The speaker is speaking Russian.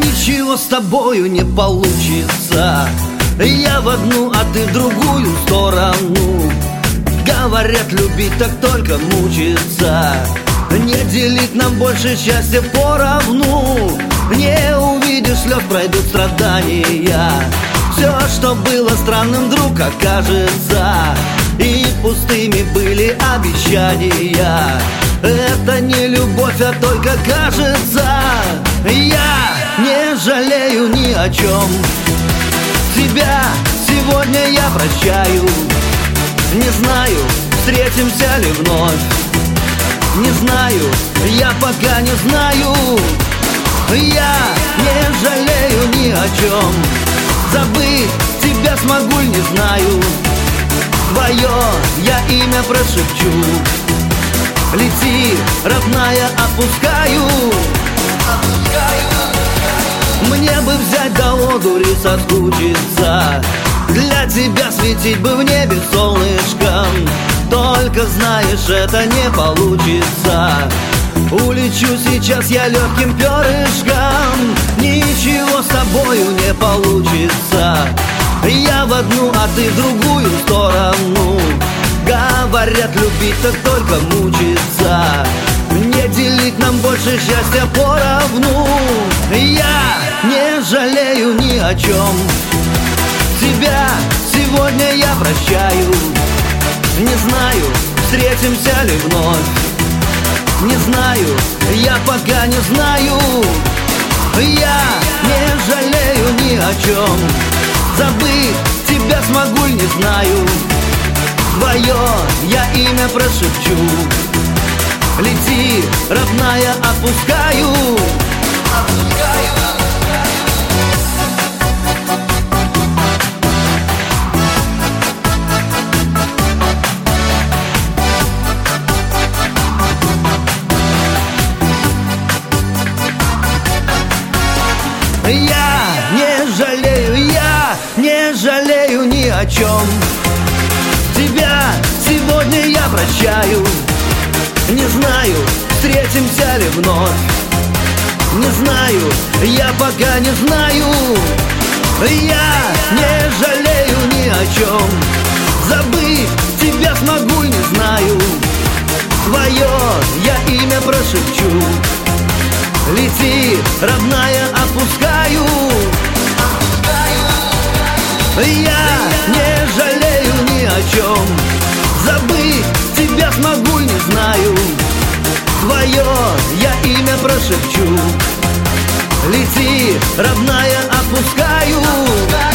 Ничего с тобою не получится. Я в одну, а ты в другую сторону. Говорят, любить так только мучиться. Не делить нам больше счастья поровну. Не увидишь слез, пройдут страдания. Все, что было странным, вдруг окажется. И пустыми были обещания. Это не любовь, а только кажется. Я не жалею ни о чем. Тебя сегодня я прощаю. Не знаю, встретимся ли вновь. Не знаю, я пока не знаю. Я не жалею ни о чем. Забыть тебя смогу ли, не знаю. Твое я имя прошепчу. Лети, родная, отпускаю. Мне бы взять до одури, соскучиться. Для тебя светить бы в небе солнышком. Только знаешь, это не получится. Улечу сейчас я легким перышком. Ничего с тобою не получится. Я в одну, а ты в другую сторону. Говорят, любить так только мучиться. Не делить нам больше счастья поровну. Я не жалею ни о чем. Тебя сегодня я прощаю. Не знаю, встретимся ли вновь. Не знаю, я пока не знаю. Я не жалею ни о чем. Забыть тебя смогу ли, не знаю. Твое я имя прошепчу. Лети, родная, отпускаю. Я не жалею ни о чем. Тебя сегодня я прощаю. Не знаю, встретимся ли вновь. Не знаю, я пока не знаю. Я не жалею ни о чем. Забыть тебя смогу ли, не знаю. Твое я имя прошепчу. Лети, родная, отпускаю. Я не жалею ни о чем. Забыть тебя смогу ли, не знаю. Твое я имя прошепчу. Лети, родная, отпускаю.